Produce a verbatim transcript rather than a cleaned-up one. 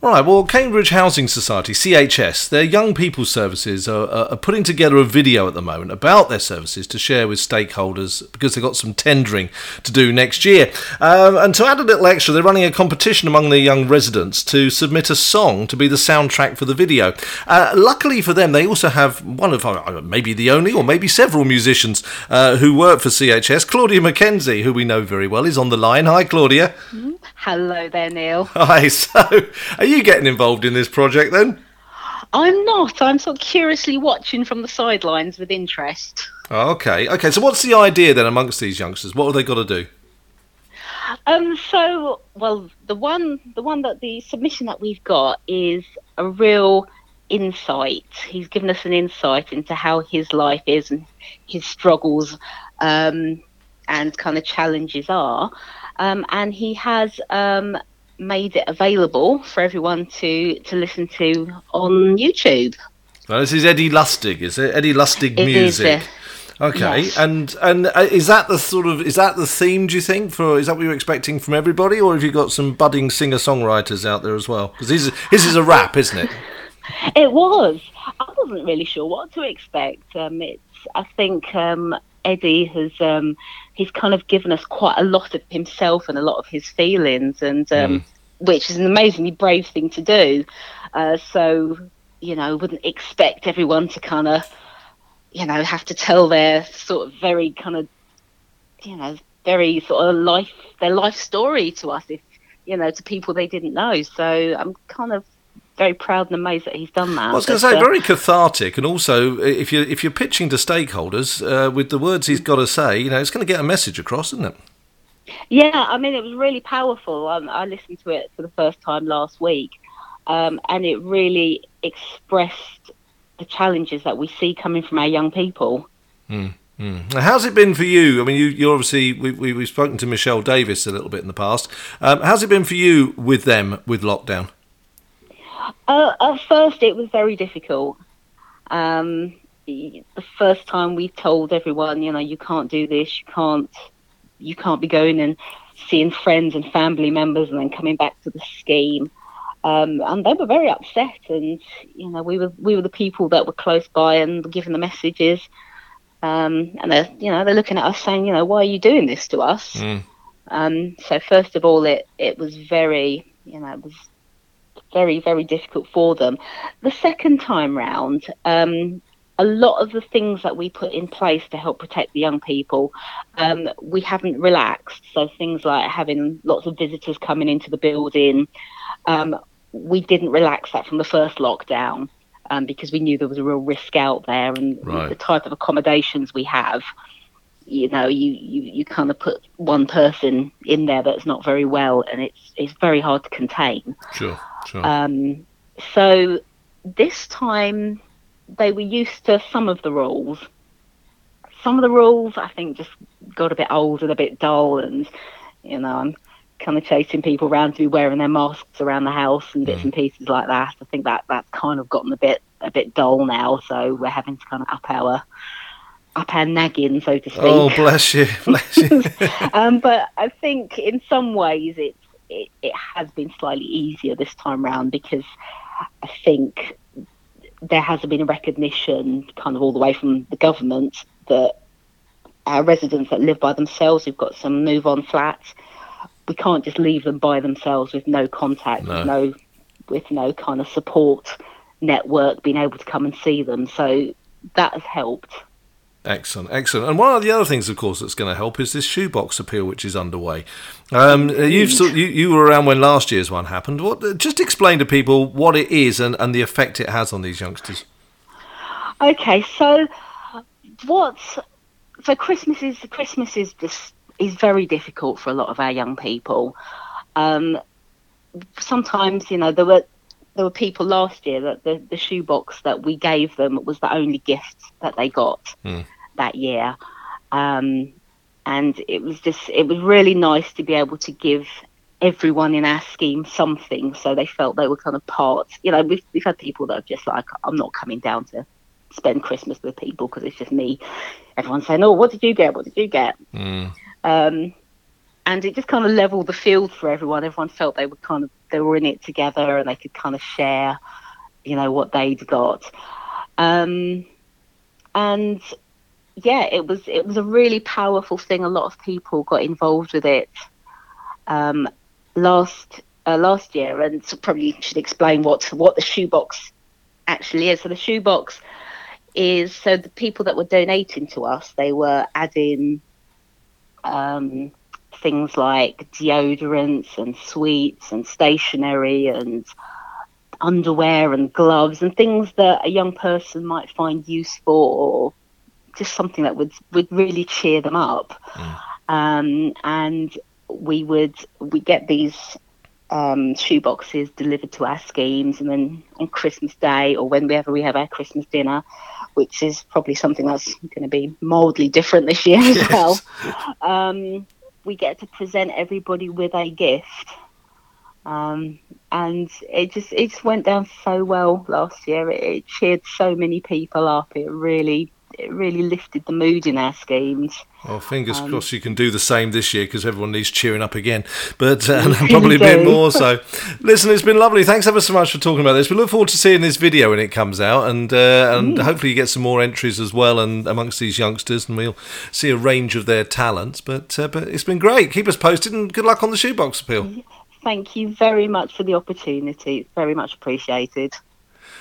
Right, well, Cambridge Housing Society, C H S, their Young People Services are, are putting together a video at the moment about their services to share with stakeholders because they've got some tendering to do next year. Um, and to add a little extra, they're running a competition among their young residents to submit a song to be the soundtrack for the video. Uh, luckily for them, they also have one of, uh, maybe the only, or maybe several musicians uh, who work for C H S. Claudia Mackenzie, who we know very well, is on the line. Hi, Claudia. Hello there, Neil. Hi, so are you getting involved in this project then? I'm not. I'm sort of curiously watching from the sidelines with interest. Oh, okay, okay. So what's the idea then amongst these youngsters? What have they got to do? Um. So, well, the one, the one that the submission that we've got is a real insight. He's given us an insight into how his life is and his struggles, um, and kind of challenges are. Um, and he has um, made it available for everyone to, to listen to on YouTube. Well, this is Eddie Lustig, is it? Eddie Lustig It music. is, Okay, yes. and and uh, is that the sort of is that the theme? Do you think for is that what you're expecting from everybody, or have you got some budding singer songwriters out there as well? Because this is this is a rap, isn't it? It was. I wasn't really sure what to expect. Um, it's. I think um, Eddie has. Um, he's kind of given us quite a lot of himself and a lot of his feelings, and um, mm. which is an amazingly brave thing to do. Uh, so you know, wouldn't expect everyone to kind of, you know, have to tell their sort of very kind of, you know, very sort of life their life story to us, if you know, to people they didn't know. So I'm kind of very proud and amazed that he's done that. Well, I was going to say, uh, very cathartic, and also if you're if you're pitching to stakeholders uh, with the words he's got to say, you know, it's going to get a message across, isn't it? Yeah, I mean, it was really powerful. Um, I listened to it for the first time last week, um, and it really expressed the challenges that we see coming from our young people. Mm. Mm. Now, how's it been for you? I mean, you, you obviously we, we we've spoken to Michelle Davis a little bit in the past. Um, how's it been for you with them with lockdown? Uh, at first, it was very difficult. Um, the first time we told everyone, you know, you can't do this, you can't, you can't be going and seeing friends and family members and then coming back to the scheme. Um, and they were very upset, and you know, we were we were the people that were close by and giving the messages. Um, and they're, you know, they're looking at us saying, you know, why are you doing this to us? Mm. Um, so first of all, it it was very, you know, it was. very, very difficult for them. The second time round, um, a lot of the things that we put in place to help protect the young people, um, we haven't relaxed. So things like having lots of visitors coming into the building, um, we didn't relax that from the first lockdown um, because we knew there was a real risk out there, and right. the type of accommodations we have, you know, you, you, you kind of put one person in there that's not very well, and it's it's very hard to contain. Sure. Sure. Um, so this time they were used to some of the rules. Some of the rules, I think, just got a bit old and a bit dull, and you know, I'm kind of chasing people around to be wearing their masks around the house and bits mm. and pieces like that. I think that that's kind of gotten a bit a bit dull now, so we're having to kind of up our up our nagging, so to speak. Oh, bless you, bless you. um, but I think in some ways it's. It, it has been slightly easier this time round because I think there hasn't been a recognition kind of all the way from the government that our residents that live by themselves, who've got some move on flats, we can't just leave them by themselves with no contact, no. with no with no kind of support network being able to come and see them. So that has helped. Excellent, excellent. And one of the other things, of course, that's going to help is this shoebox appeal, which is underway. Um, you've you, you were around when last year's one happened. What? Just explain to people what it is and, and the effect it has on these youngsters. Okay, so what? So Christmas is Christmas is just is very difficult for a lot of our young people. Um, sometimes, you know, there were. There were people last year that the, the shoebox that we gave them was the only gift that they got mm. that year. Um, and it was just, it was really nice to be able to give everyone in our scheme something, so they felt they were kind of part. You know, we've, we've had people that are just like, I'm not coming down to spend Christmas with people because it's just me. Everyone's saying, oh, what did you get? What did you get? Mm. Um, and it just kind of leveled the field for everyone. Everyone felt they were kind of, they were in it together and they could kind of share, you know, what they'd got. Um, and yeah, it was it was a really powerful thing. A lot of people got involved with it um, last uh, last year, and so probably should explain what what the shoebox actually is. So the shoebox is, so the people that were donating to us, they were adding um, things like deodorants and sweets and stationery and underwear and gloves and things that a young person might find useful, or just something that would, would really cheer them up. Mm. Um, and we would we get these um, shoeboxes delivered to our schemes, and then on Christmas Day or whenever we have our Christmas dinner, which is probably something that's going to be mildly different this year as yes. well, um, we get to present everybody with a gift. Um, and it just it just went down so well last year. It, it cheered so many people up. It really it really lifted the mood in our schemes. Well, fingers um, crossed you can do the same this year, because everyone needs cheering up again, but uh, probably a bit more so. Listen, it's been lovely. Thanks ever so much for talking about this. We look forward to seeing this video when it comes out, and uh, and mm. hopefully you get some more entries as well, and amongst these youngsters, and we'll see a range of their talents. But uh, but it's been great. Keep us posted, and good luck on the shoebox appeal. Thank you very much for the opportunity. It's very much appreciated.